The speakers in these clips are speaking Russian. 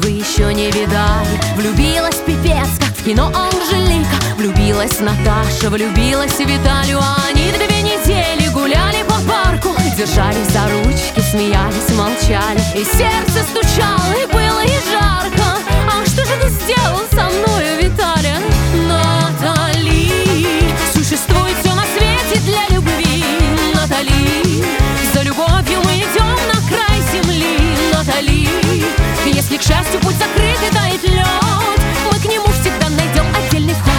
вы еще не видали. Влюбилась пипец, как в кино Анжелика. Влюбилась Наташа, влюбилась Виталию. А они 2 недели гуляли по парку, держались за ручки, смеялись, молчали. И сердце стучало, и было и жарко. А что же ты сделал со мною, Виталя? Натали, существует все на свете для любви. Натали, за любовью мы идем на край земли. Натали, если к счастью путь закрыт и тает лед, мы к нему всегда найдем отдельный вход.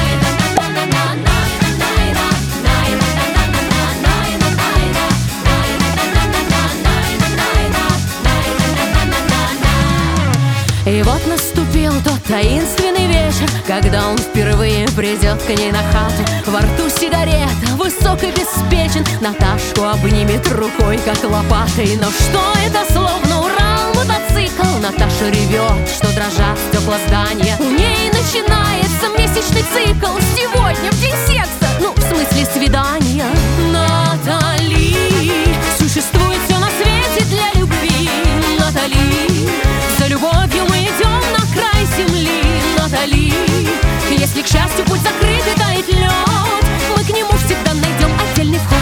И вот наступил тот таинственный вечер, когда он впервые придет к ней на хату. Во рту сигарета, высок и беспечен, Наташку обнимет рукой, как лопатой. Но что это, словно Урал, мотоцикл? Наташа ревет, что дрожат стекла здания. У ней начинается месячный цикл. Сегодня в день секса, ну, в смысле свидания. Натали, существует все на свете для любви. Натали, за любовью мы идем на край земли. Натали, если к счастью путь закрыт и тает лед, мы к нему всегда найдем отдельный вход.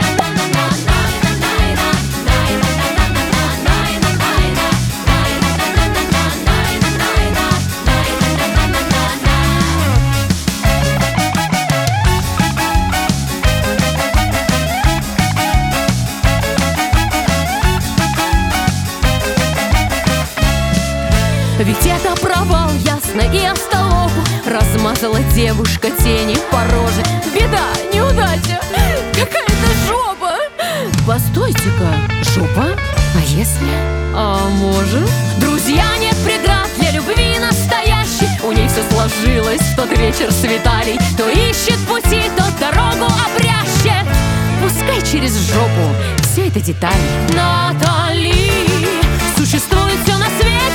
Ведь это провал, ясно и остолопу. Размазала девушка тени по роже. Беда, неудача, какая-то жопа. Постойте-ка, жопа? А если? А может? Друзья, нет преград для любви настоящей. У ней все сложилось в тот вечер с Виталий. То ищет пути, то дорогу обрящет. Пускай через жопу, все это детали. Натали, существует все на свете